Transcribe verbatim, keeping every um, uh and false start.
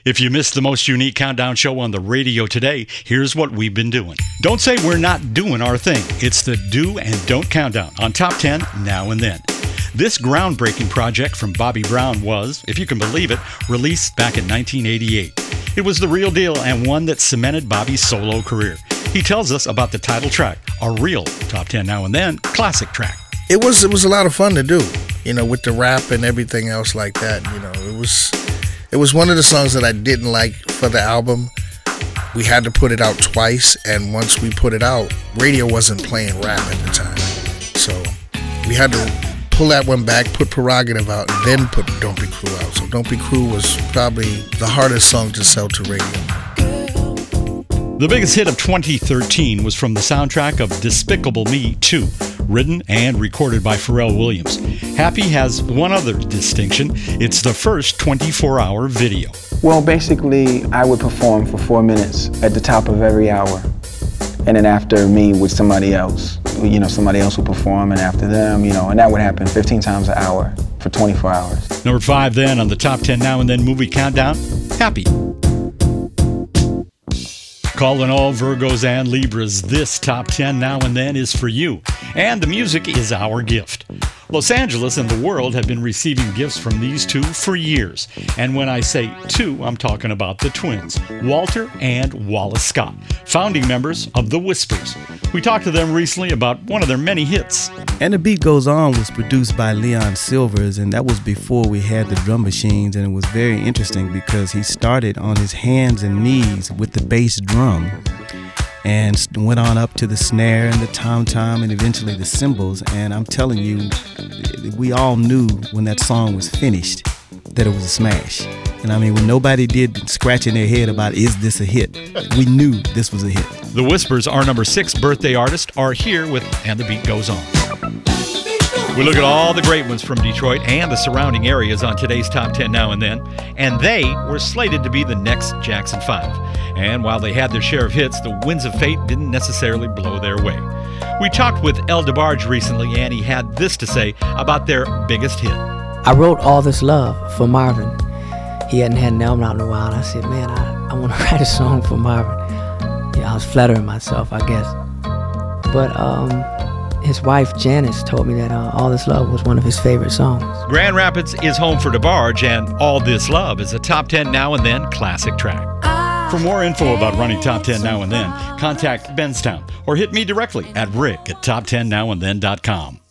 If you missed the most unique countdown show on the radio today, here's what we've been doing. Don't say we're not doing our thing. It's the Do and Don't Countdown on Top ten Now and Then. This groundbreaking project from Bobby Brown was, if you can believe it, released back in nineteen eighty-eight. It was the real deal and one that cemented Bobby's solo career. He tells us about the title track, a real Top ten Now and Then classic track. It was it was a lot of fun to do, you know, with the rap and everything else like that. You know, it was it was one of the songs that I didn't like for the album. We had to put it out twice, and once we put it out, radio wasn't playing rap at the time, so we had to pull that one back, put Prerogative out, and then put Don't Be Cruel out. So Don't Be Cruel was probably the hardest song to sell to radio. The biggest hit of twenty thirteen was from the soundtrack of Despicable Me two, written and recorded by Pharrell Williams. Happy has one other distinction. It's the first twenty-four hour video. Well, basically, I would perform for four minutes at the top of every hour. And then after me with somebody else, you know, somebody else would perform, and after them, you know, and that would happen fifteen times an hour for twenty-four hours. Number five then on the Top ten Now and Then movie countdown, Happy. Calling all Virgos and Libras, this Top ten Now and Then is for you. And the music is our gift. Los Angeles and the world have been receiving gifts from these two for years. And when I say two, I'm talking about the twins, Walter and Wallace Scott, founding members of The Whispers. We talked to them recently about one of their many hits. And The Beat Goes On was produced by Leon Silvers, and that was before we had the drum machines, and it was very interesting because he started on his hands and knees with the bass drum and went on up to the snare and the tom-tom and eventually the cymbals. And I'm telling you, we all knew when that song was finished that it was a smash. And I mean, when nobody did scratching their head about, is this a hit? We knew this was a hit. The Whispers, our number six birthday artist, are here with And the Beat Goes On. We look at all the great ones from Detroit and the surrounding areas on today's Top ten Now and Then, and they were slated to be the next Jackson five. And while they had their share of hits, the winds of fate didn't necessarily blow their way. We talked with El DeBarge recently, and he had this to say about their biggest hit. I wrote All This Love for Marvin. He hadn't had an album out in a while, and I said, man, I, I want to write a song for Marvin. Yeah, I was flattering myself, I guess. But um, his wife, Janice, told me that uh, All This Love was one of his favorite songs. Grand Rapids is home for DeBarge, and All This Love is a Top ten Now and Then classic track. For more info about running Top ten Now and Then, contact Benstown or hit me directly at rick at top ten now and then dot com.